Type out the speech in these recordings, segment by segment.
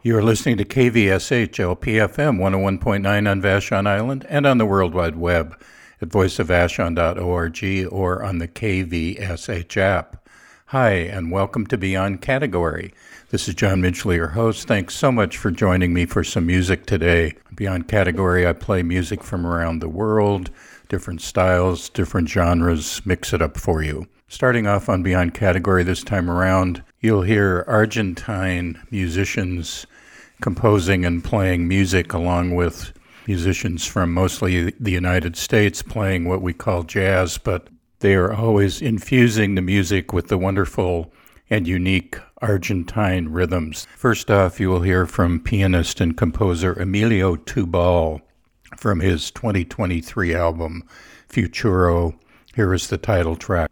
You are listening to KVSH LPFM 101.9 on Vashon Island and on the World Wide Web at voiceofvashon.org or on the KVSH app. Hi, and welcome to Beyond Category. This is John Midgley, your host. Thanks so much for joining me for some music today. Beyond Category, I play music from around the world, different styles, different genres, mix it up for you. Starting off on Beyond Category this time around, you'll hear Argentine musicians composing and playing music along with musicians from mostly the United States playing what we call jazz, but they are always infusing the music with the wonderful and unique Argentine rhythms. First off, you will hear from pianist and composer Emilio Tubal from his 2023 album, Futuro. Here is the title track.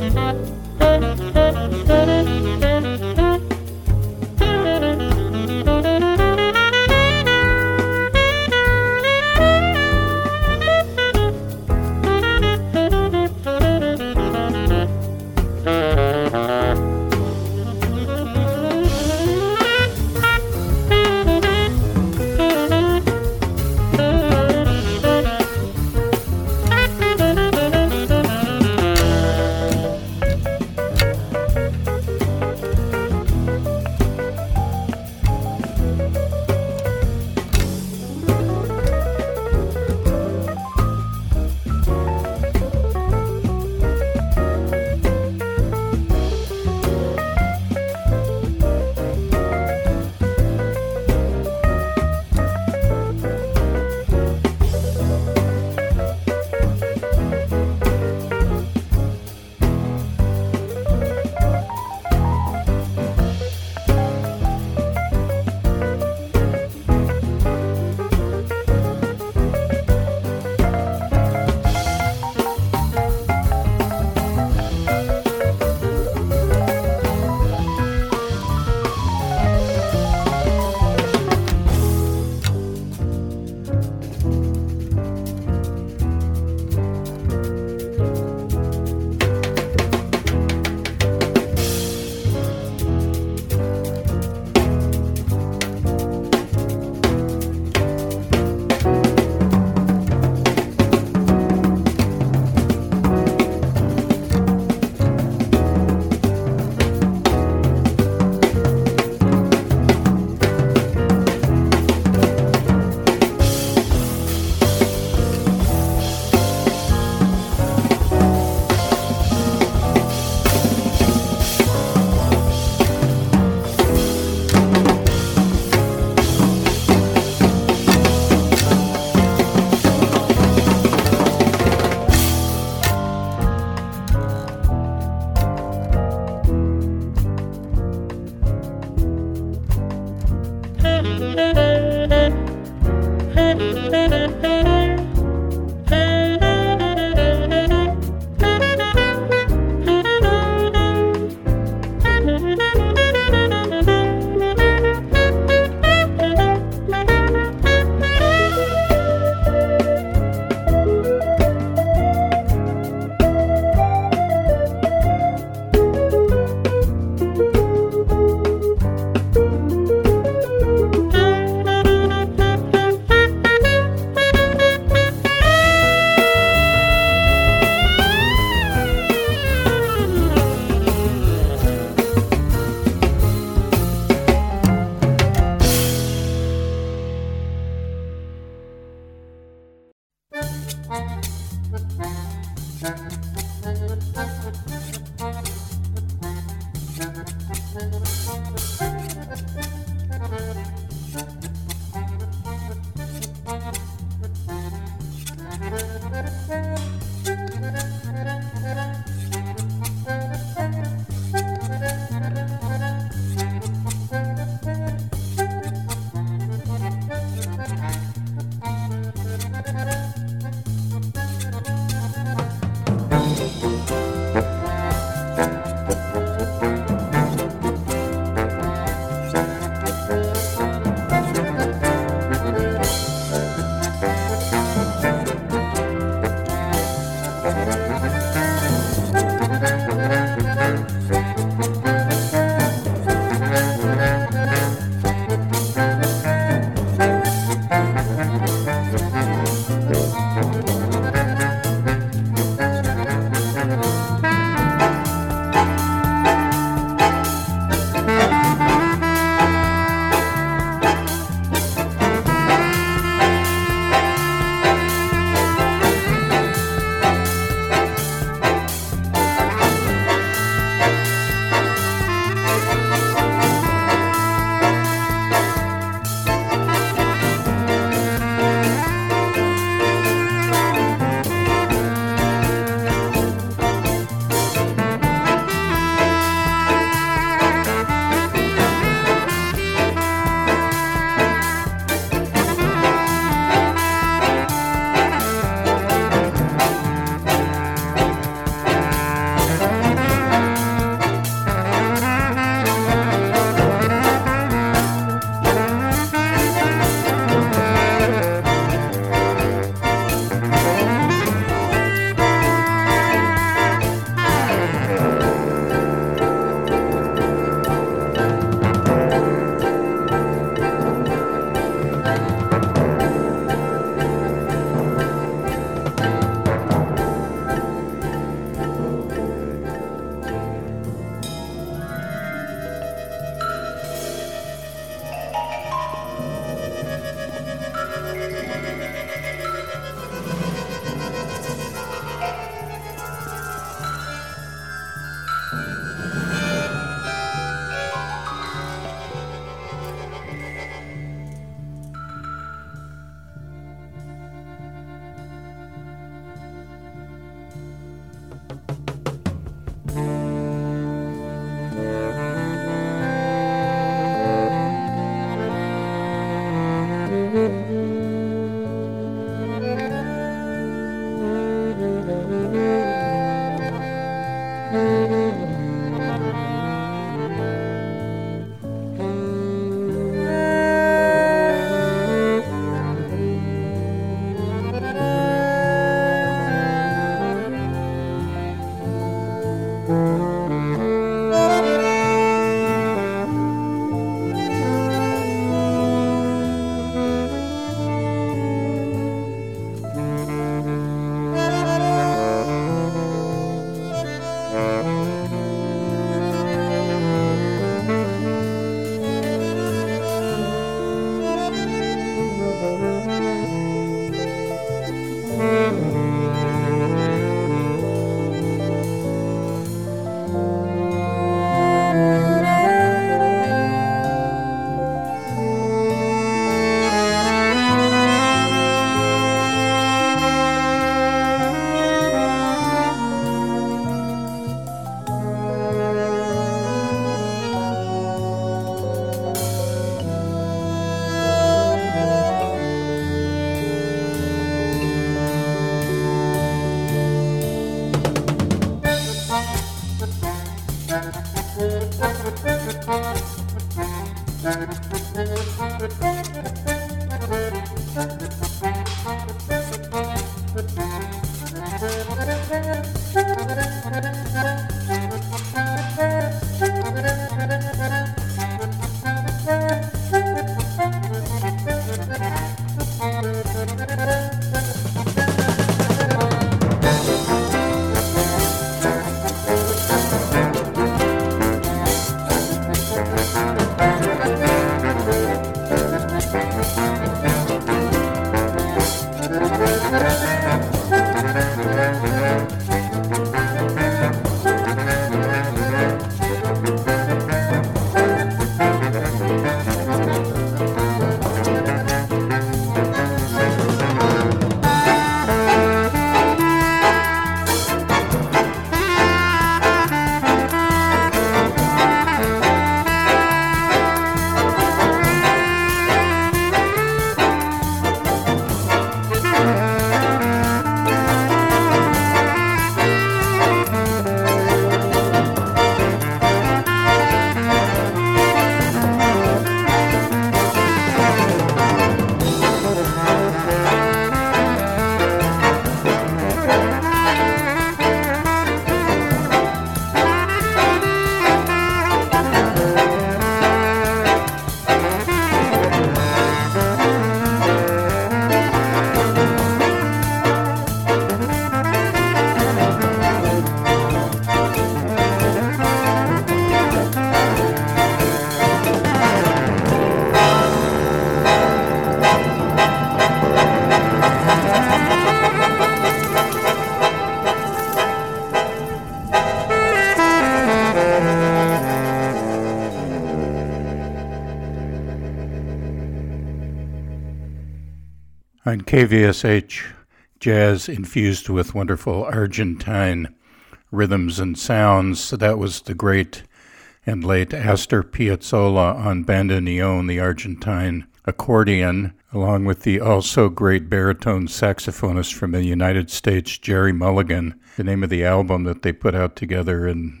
On KVSH, jazz infused with wonderful Argentine rhythms and sounds. That was the great and late Astor Piazzolla on bandoneon, the Argentine accordion, along with the also great baritone saxophonist from the United States, Jerry Mulligan. The name of the album that they put out together in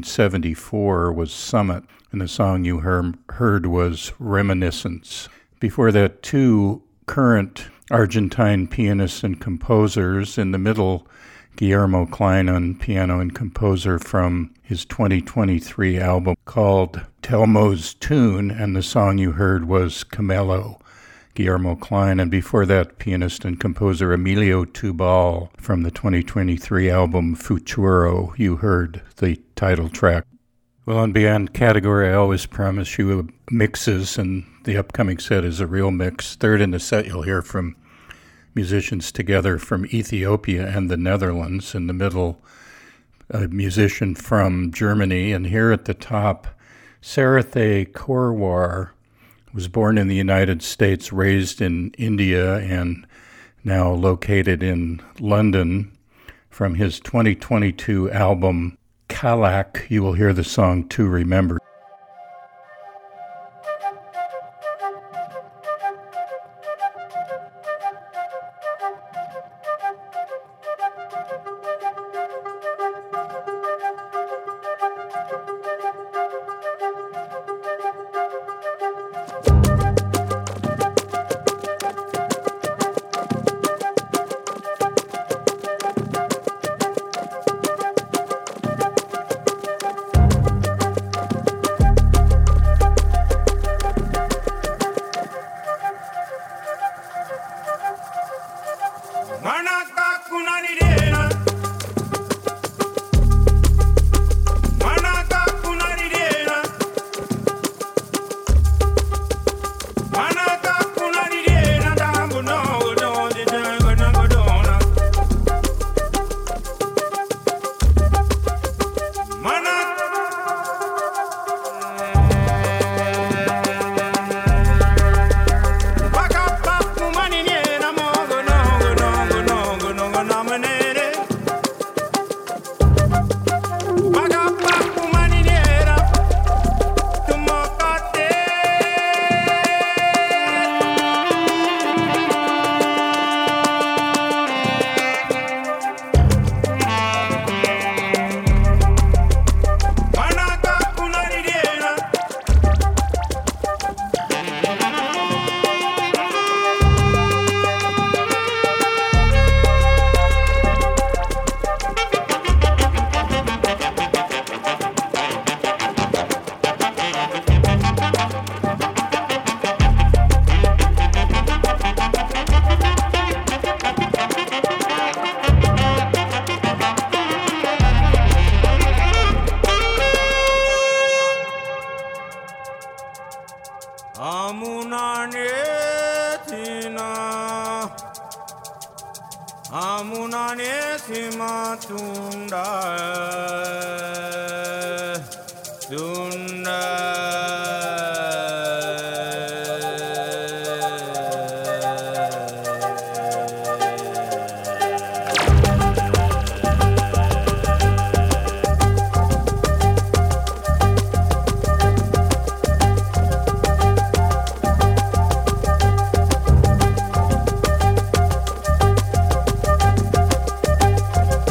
1974 was Summit, and the song you heard was Reminiscence. Before that, two current Argentine pianists and composers. In the middle, Guillermo Klein on piano and composer from his 2023 album called Telmo's Tune, and the song you heard was Camelo, Guillermo Klein. And before that, pianist and composer Emilio Tubal from the 2023 album Futuro, you heard the title track. Well, on Beyond Category, I always promise you mixes, and the upcoming set is a real mix. Third in the set, you'll hear from musicians together from Ethiopia and the Netherlands. In the middle, a musician from Germany. And here at the top, Sarathe Korwar was born in the United States, raised in India, and now located in London. From his 2022 album, Kalak, you will hear the song To Remember.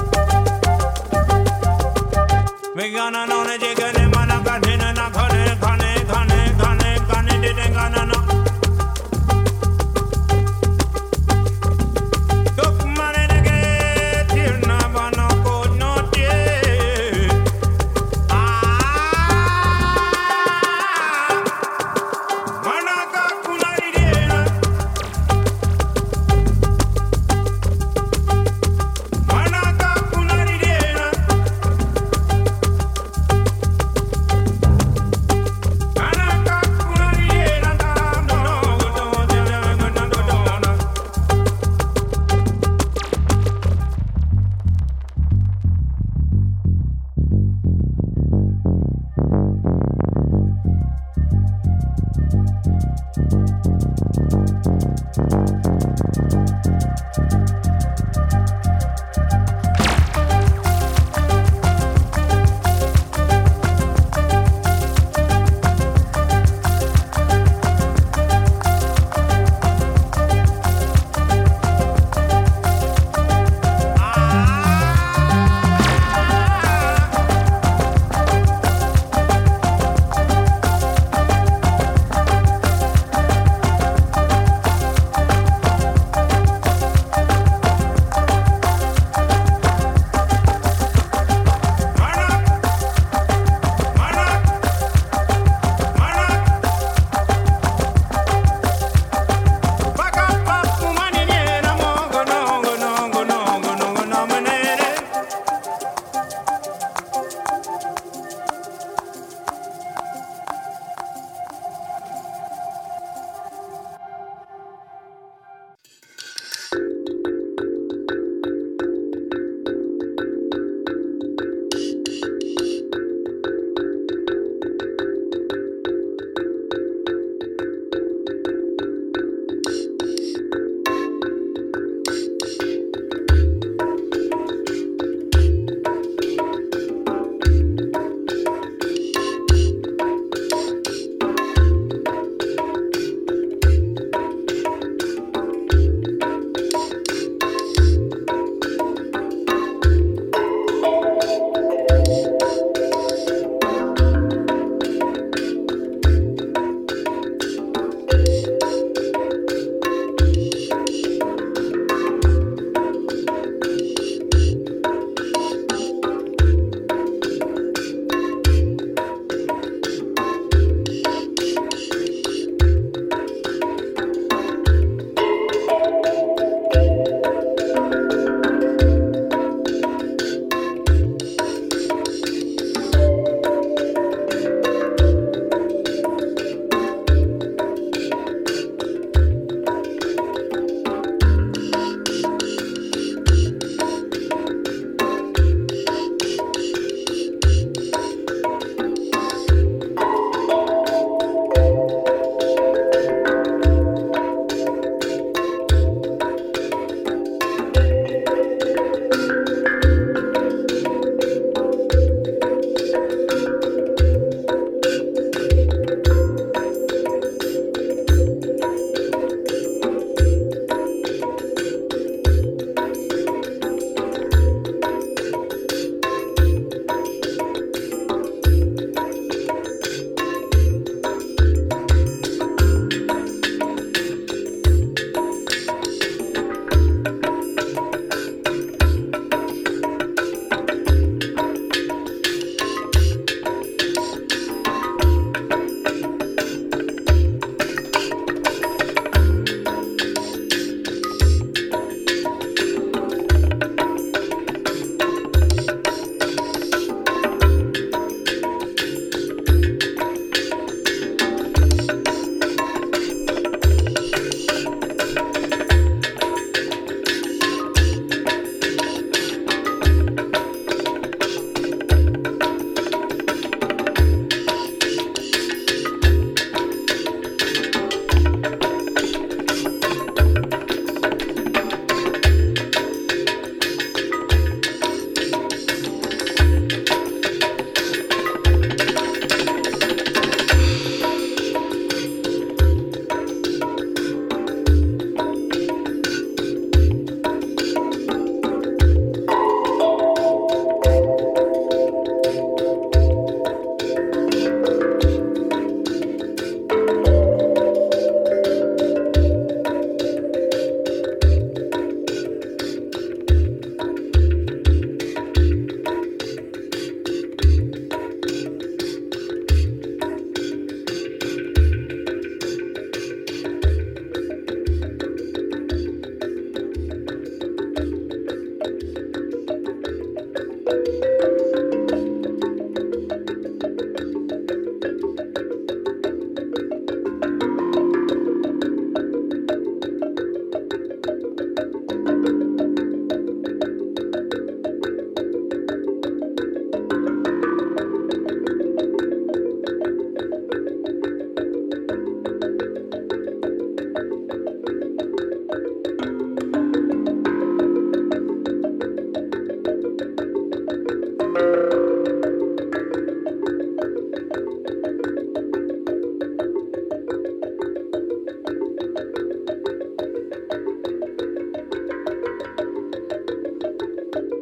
Megana no ne jegane mana kadhina na khane khane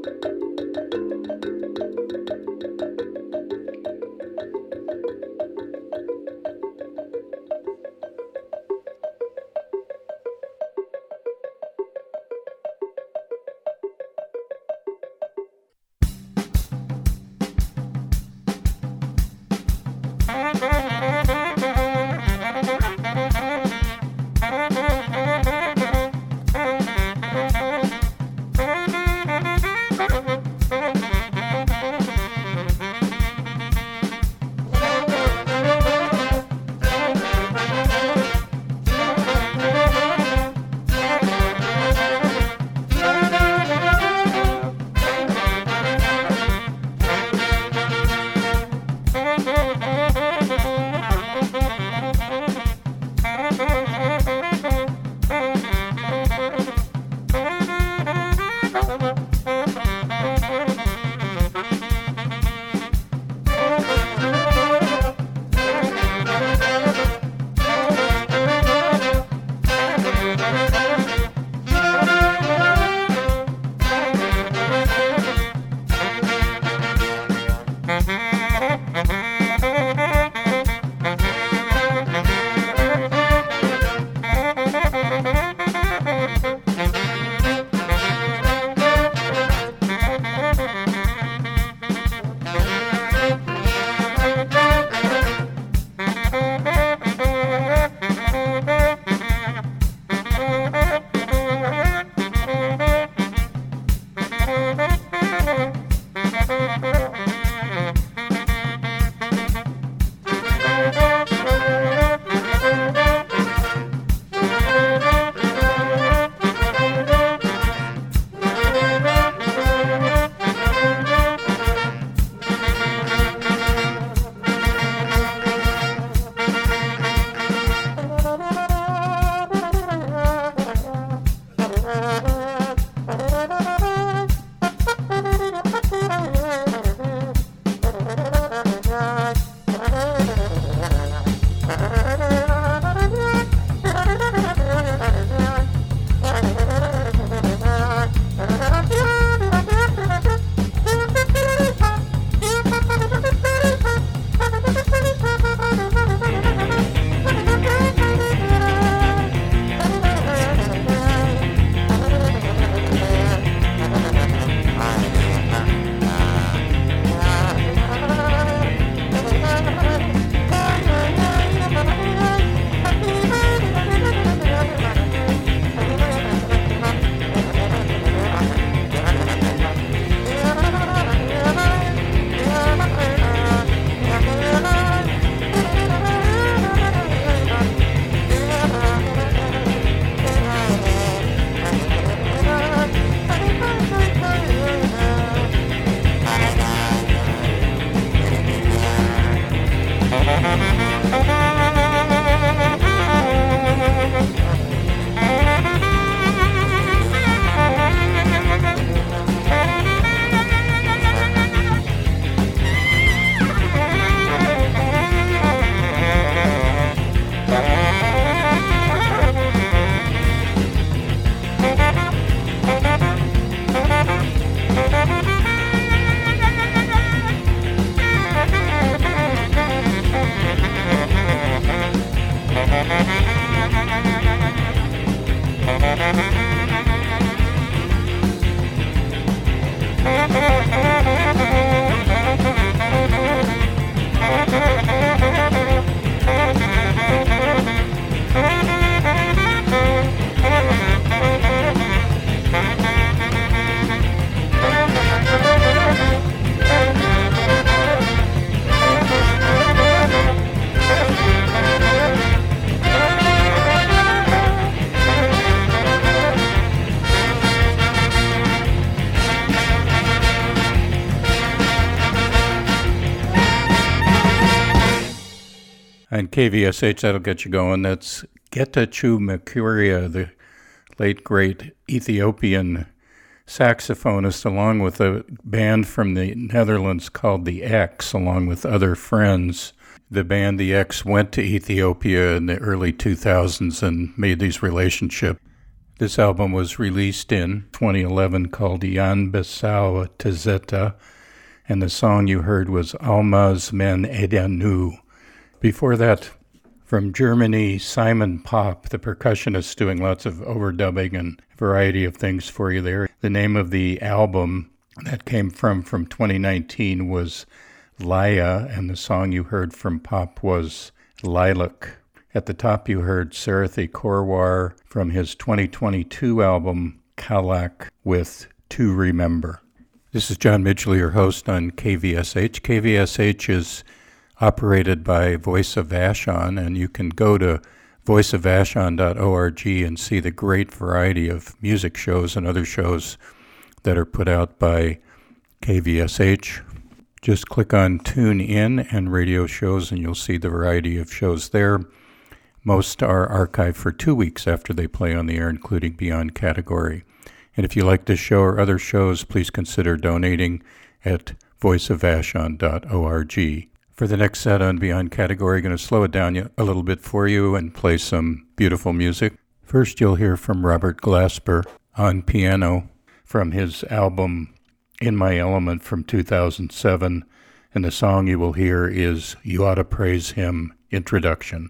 And KVSH, that'll get you going. That's Getachew Makuria, the late, great Ethiopian saxophonist, along with a band from the Netherlands called The X, along with other friends. The band The X went to Ethiopia in the early 2000s and made these relationships. This album was released in 2011 called Jan Besau Tezeta, and the song you heard was Almas Men Edanu. Before that, from Germany, Simon Pop, the percussionist, doing lots of overdubbing and a variety of things for you there. The name of the album that came from 2019 was Laya, and the song you heard from Pop was Lilac. At the top you heard Sarathi Korwar from his 2022 album Kalak with To Remember. This is John Midgley, your host on KVSH. KVSH is operated by Voice of Vashon, and you can go to voiceofvashon.org and see the great variety of music shows and other shows that are put out by KVSH. Just click on Tune In and radio shows and you'll see the variety of shows there. Most are archived for 2 weeks after they play on the air, including Beyond Category. And if you like this show or other shows, please consider donating at voiceofvashon.org. For the next set on Beyond Category, I'm going to slow it down a little bit for you and play some beautiful music. First, you'll hear from Robert Glasper on piano from his album In My Element from 2007. And the song you will hear is You Ought to Praise Him, Introduction.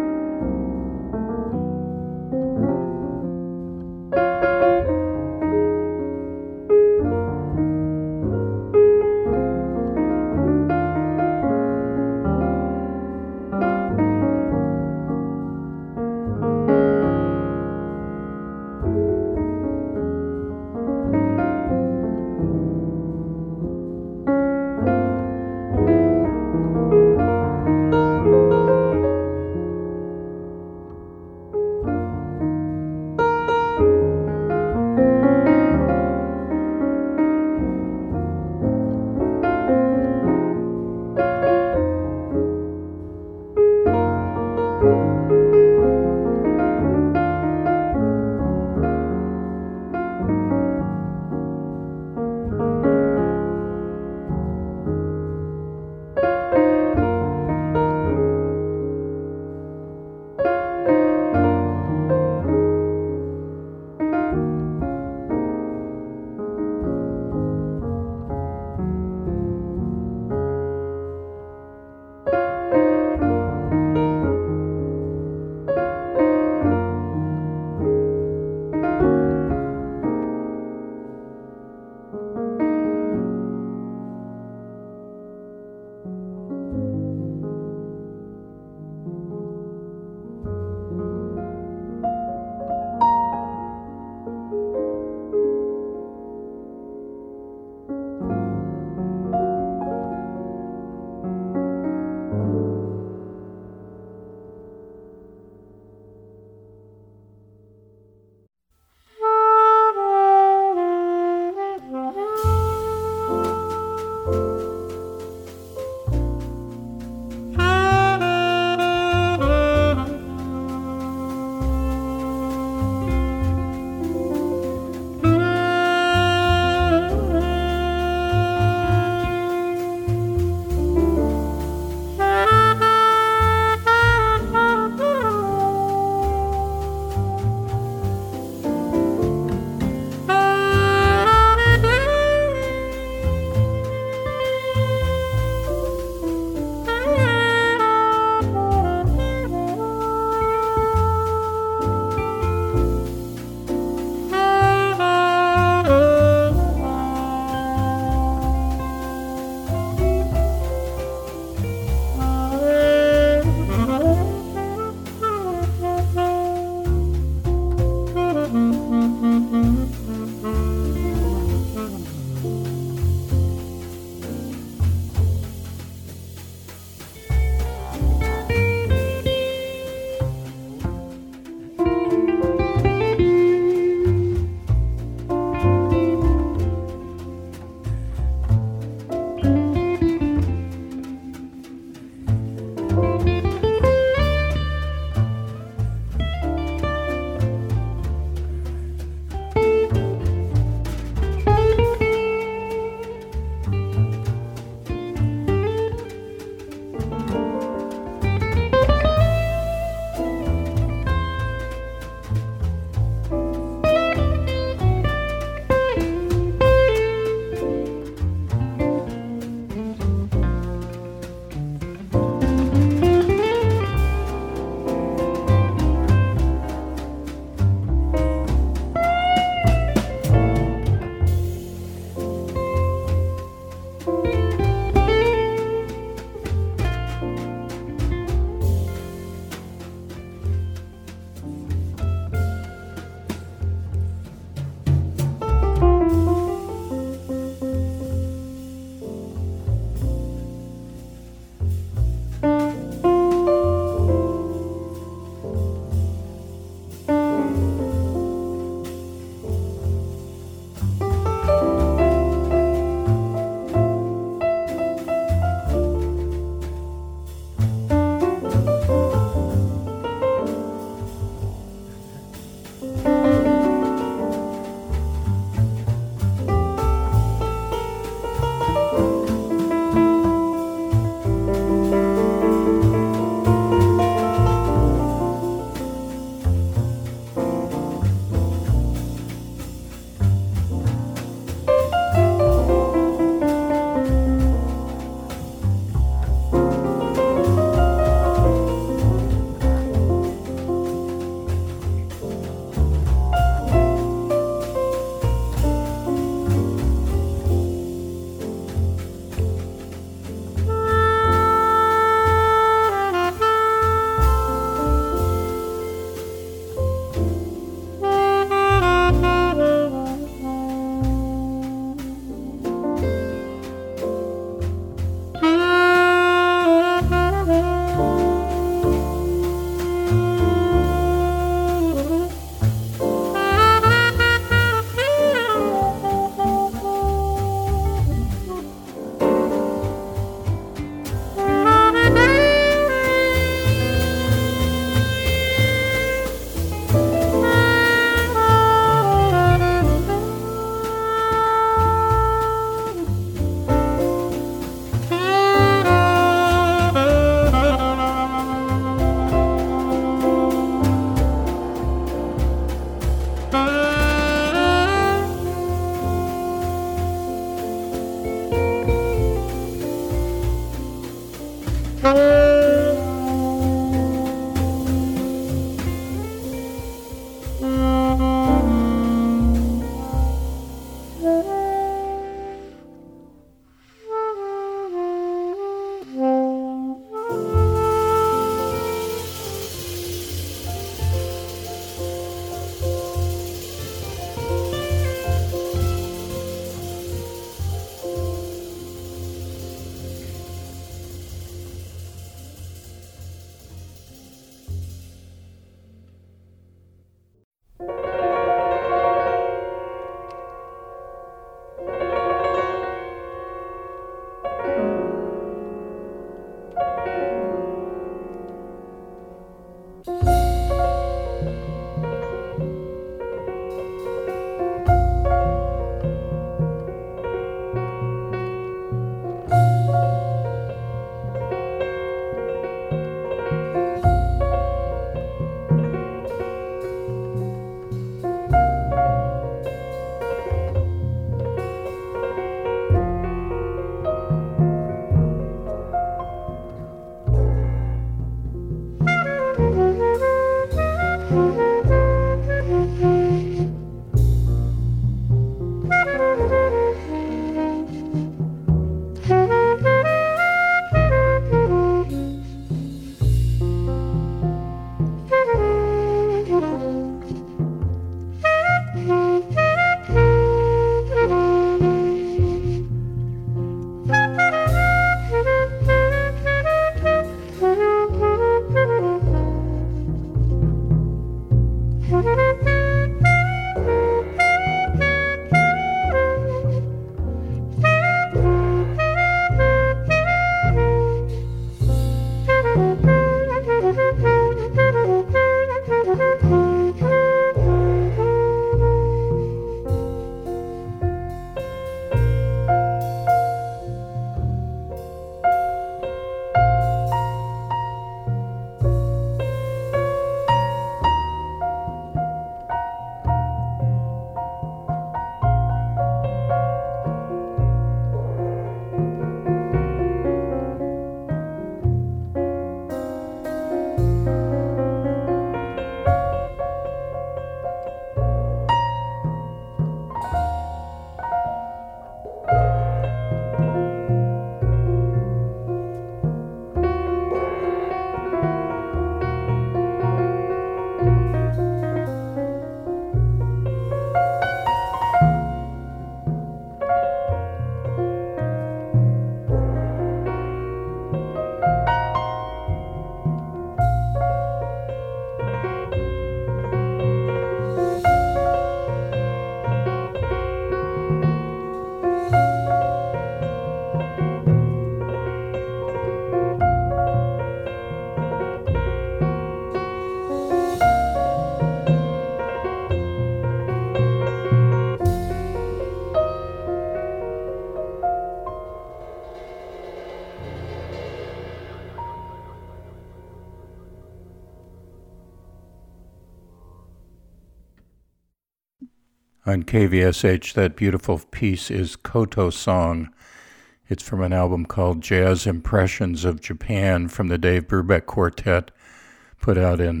On KVSH, that beautiful piece is Koto Song. It's from an album called Jazz Impressions of Japan from the Dave Brubeck Quartet, put out in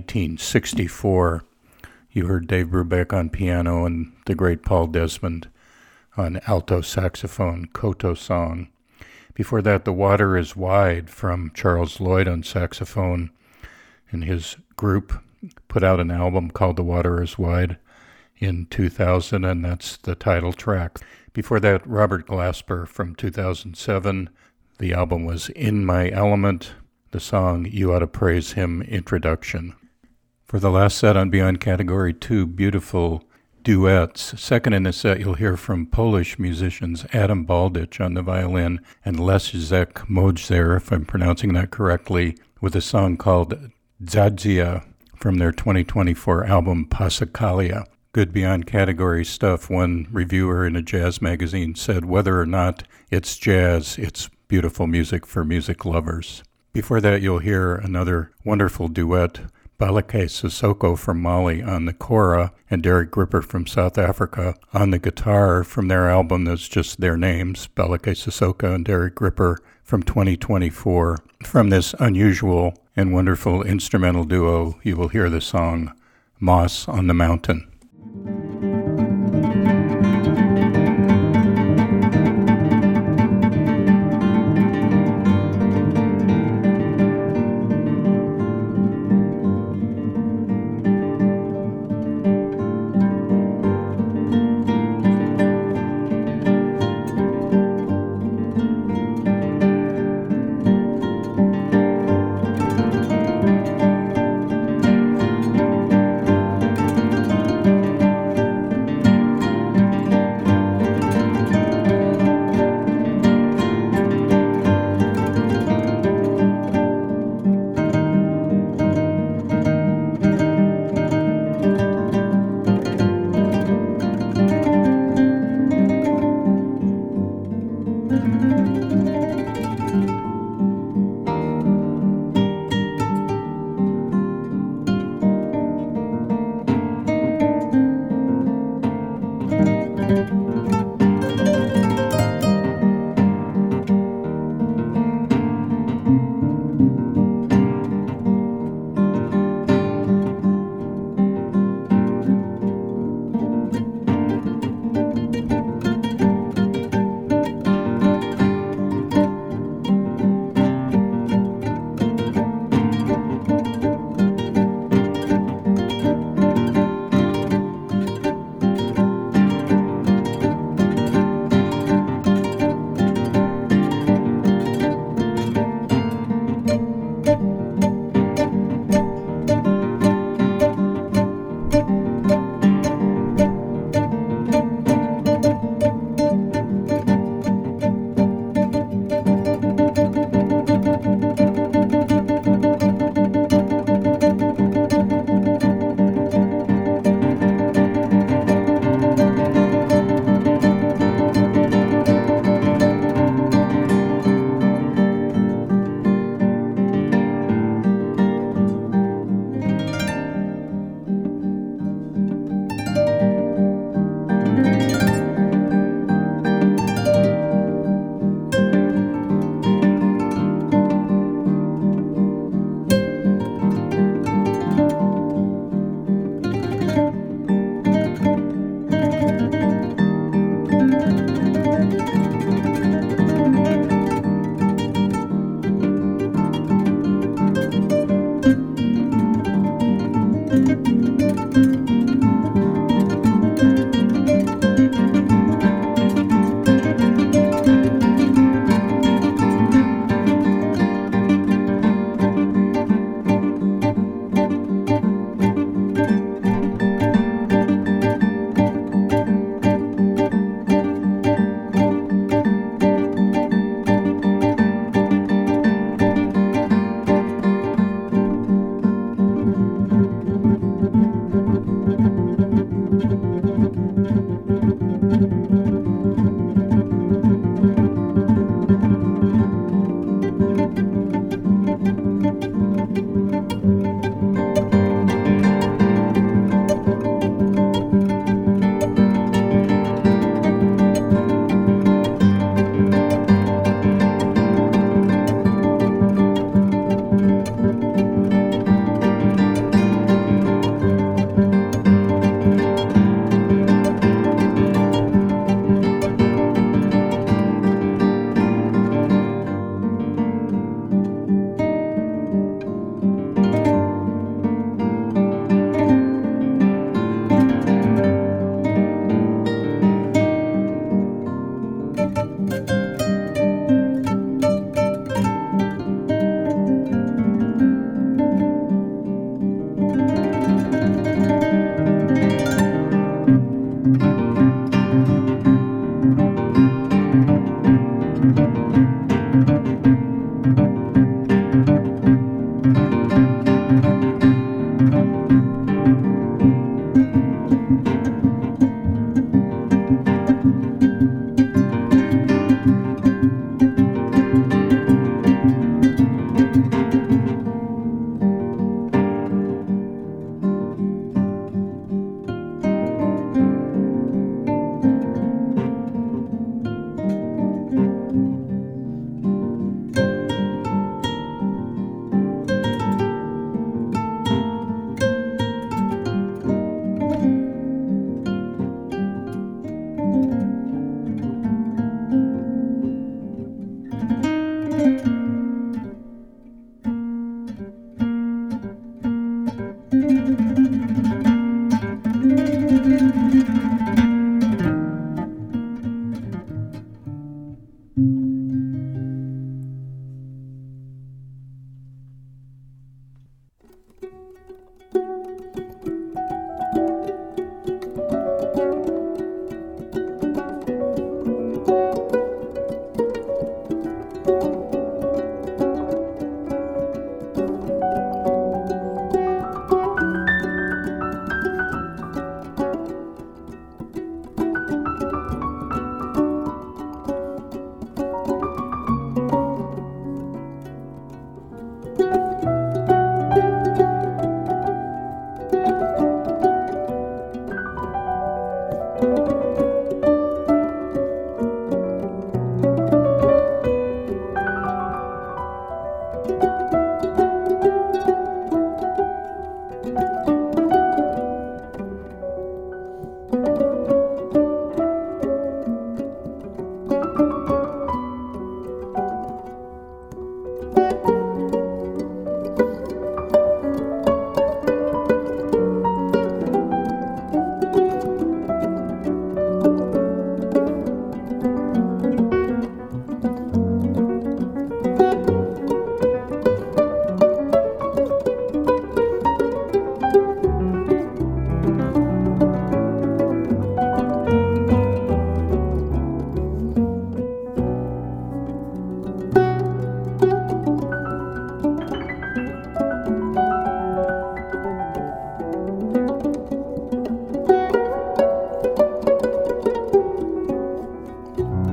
1964. You heard Dave Brubeck on piano and the great Paul Desmond on alto saxophone, Koto Song. Before that, The Water is Wide from Charles Lloyd on saxophone, and his group put out an album called The Water is Wide in 2000, and that's the title track. Before that, Robert Glasper from 2007. The album was In My Element, the song You Ought to Praise Him Introduction. For the last set on Beyond Category 2, beautiful duets. Second in the set, you'll hear from Polish musicians Adam Baldich on the violin and Leszek Mojzer, if I'm pronouncing that correctly, with a song called Dzadzia from their 2024 album Passacaglia. Good Beyond Category stuff. One reviewer in a jazz magazine said, whether or not it's jazz, it's beautiful music for music lovers. Before that, you'll hear another wonderful duet, Balake Sissoko from Mali on the kora and Derek Gripper from South Africa on the guitar from their album that's just their names, Balake Sissoko and Derek Gripper from 2024. From this unusual and wonderful instrumental duo, you will hear the song Moss on the Mountain.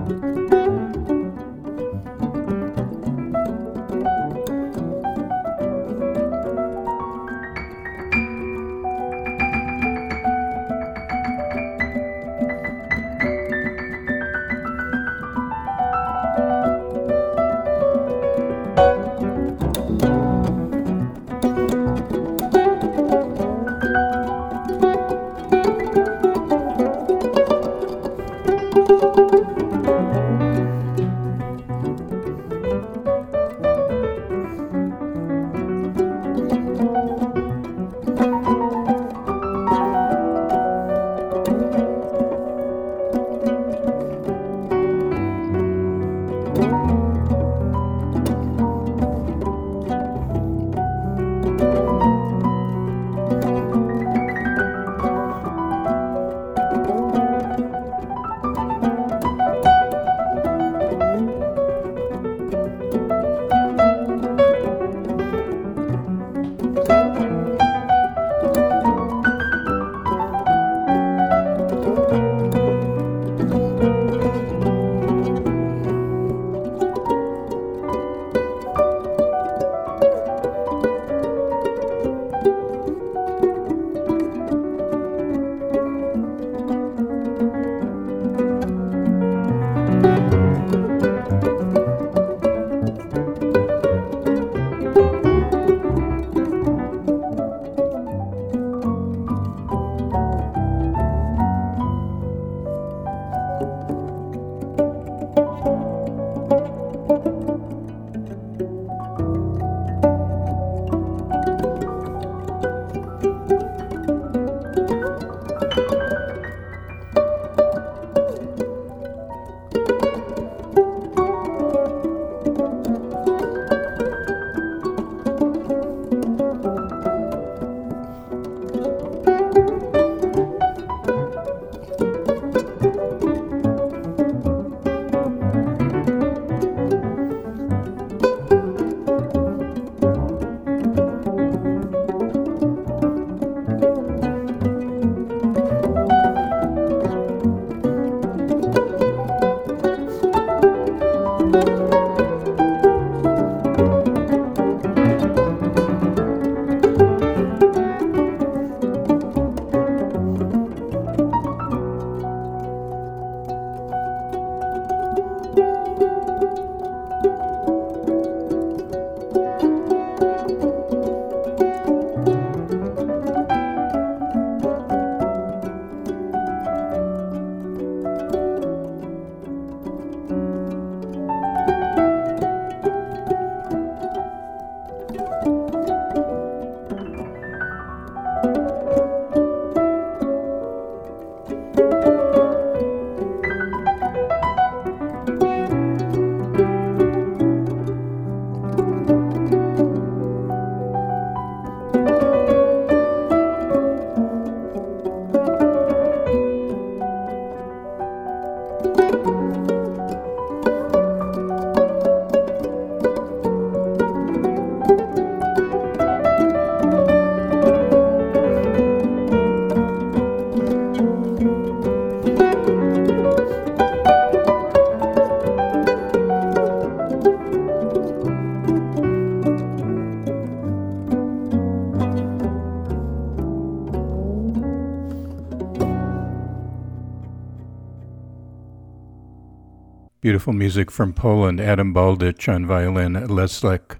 Beautiful music from Poland. Adam Baldich on violin, Leszek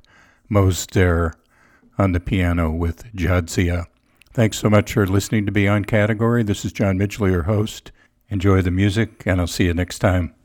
Mosder on the piano with Jadzia. Thanks so much for listening to Beyond Category. This is John Midgley, your host. Enjoy the music, and I'll see you next time.